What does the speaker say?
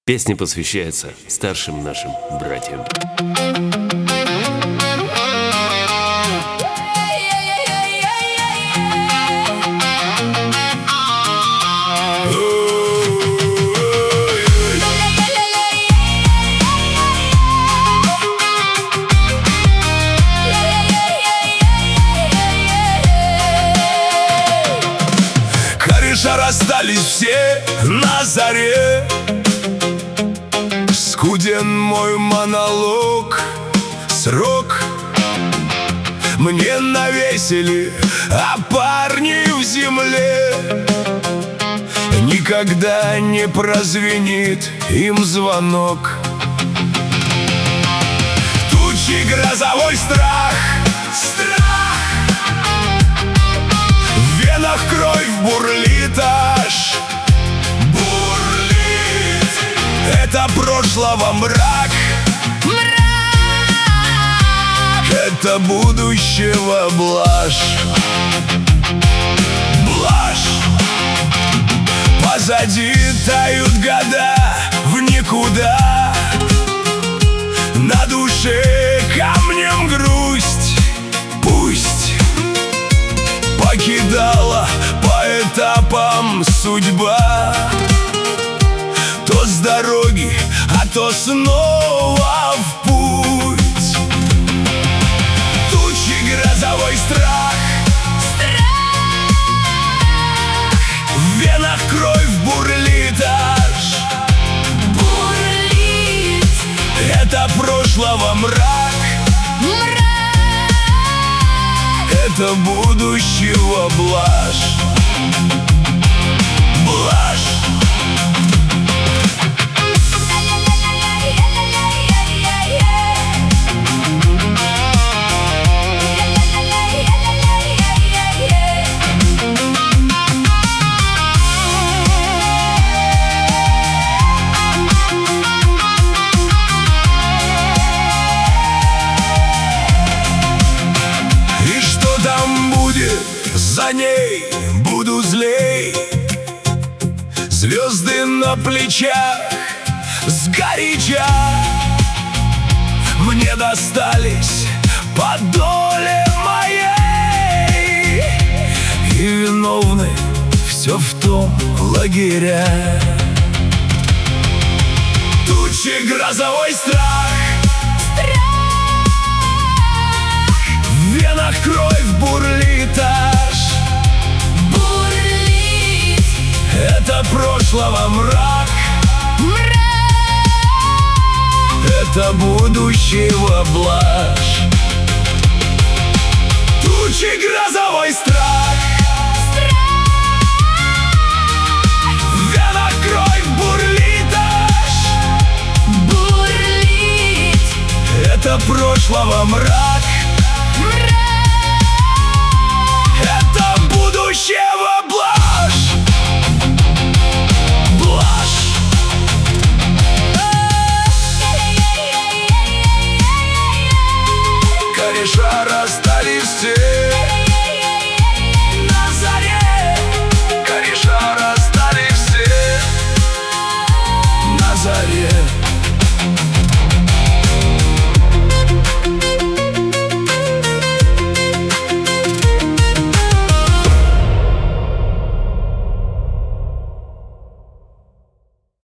Песня посвящается старшим нашим братьям. Кореша расстались все на заре. Скуден мой монолог, срок мне навесили, а парни в земле. Никогда не прозвенит им звонок. Тучи, грозовой страх, страх. В венах кровь бурлит аж. Это прошлого мрак, мрак. Это будущего блажь, блажь. Позади тают года в никуда. На душе камнем грусть. Пусть покидала по этапам судьба. То с дороги, а то снова в путь. Тучи, грозовой страх, страх. В венах кровь бурлит аж, бурлит. Это прошлого мрак, мрак. Это будущего блажь, блажь. За ней буду злей. Звезды на плечах сгоряча мне достались по доле моей. И виновны все в том лагеря. Тучи, грозовой страх, страх. В венах кровь бурлит аж, бурлит. Это прошлого мрак, мрак. Это будущего блажь. Тучи, грозовой страх, страх. В венах кровь бурлит аж, бурлит. Это прошлого мрак, мрак. Это будущего блажь, блажь. Кореша расстались все на заре. Кореша расстались все на заре.